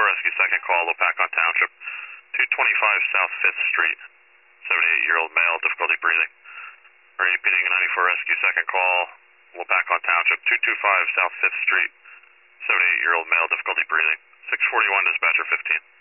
Rescue, second call, Lopakon Township, 225 South 5th Street, 78-year-old male, difficulty breathing. Repeating 94 Rescue, second call, Lopakon Township, 225 South 5th Street, 78-year-old male, difficulty breathing. 641, dispatcher 15.